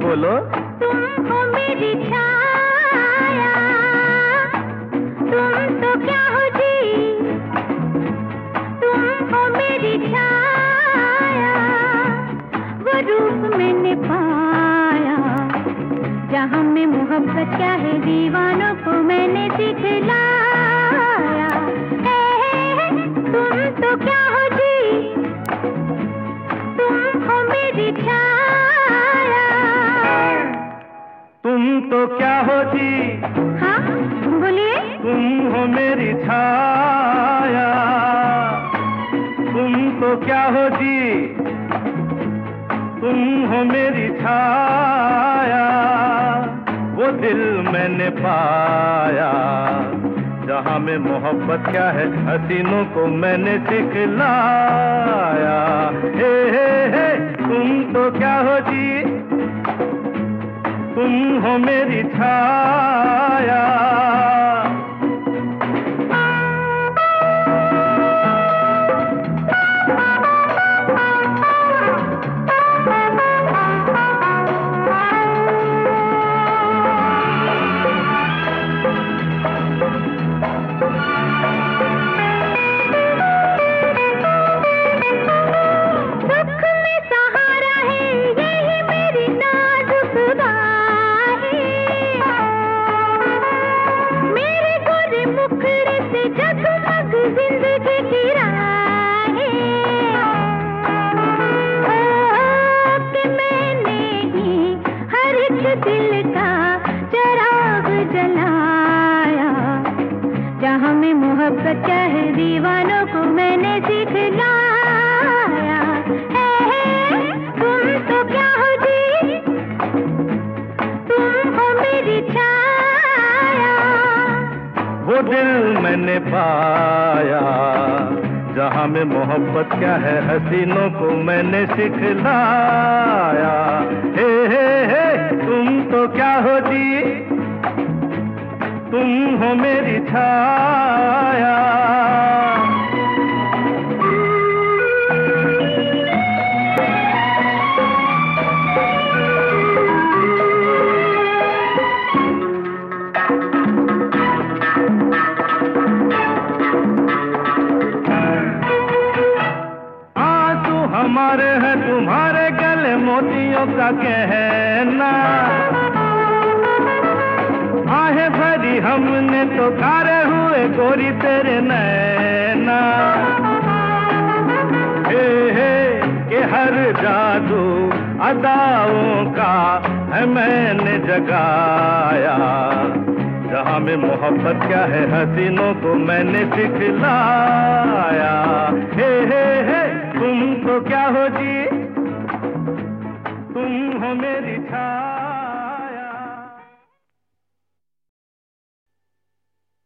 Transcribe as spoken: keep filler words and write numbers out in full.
बोलो। तुम हो मेरी छाया, तुम तो क्या हो जी, तुम हो मेरी छाया, वो रूप मैंने पाया जहाँ में मोहब्बत क्या है दीवानों को मैंने दिखलाया। तुम तो क्या हो जी, तुम हो मेरी छाया। तुम तो क्या हो जी, हाँ बोलिए। तुम हो मेरी छाया, तुम तो क्या हो जी, तुम हो मेरी छाया, वो दिल मैंने पाया जहाँ में मोहब्बत क्या है हसीनों को मैंने सिखलाया। हे हे हे तुम तो क्या हो जी, तुम हो मेरी छाया। जगमग जिंदगी की राहें, कि मैंने ही हर एक दिल का चिराग जलाया जहाँ में मोहब्बत क्या है दीवानों को मैंने सिखलाया। तुम तो क्या हो जी, तुम हो मेरी छाया, वो दिल मैंने पाया जहाँ में मोहब्बत क्या है हसीनों को मैंने सिखलाया। हे हे हे तुम तो क्या हो जी, तुम हो मेरी छाया। हमारे हैं तुम्हारे गले मोतियों का कहना, आहे भरी हमने तो खारे हुए गोरी तेरे नैना। हे हे के हर जादू अदाओं का है मैंने जगाया जहाँ में मोहब्बत क्या है हसीनों को मैंने सिखलाया। हे हे हे तुम तो क्या हो जी, तुम हो मेरी छाया।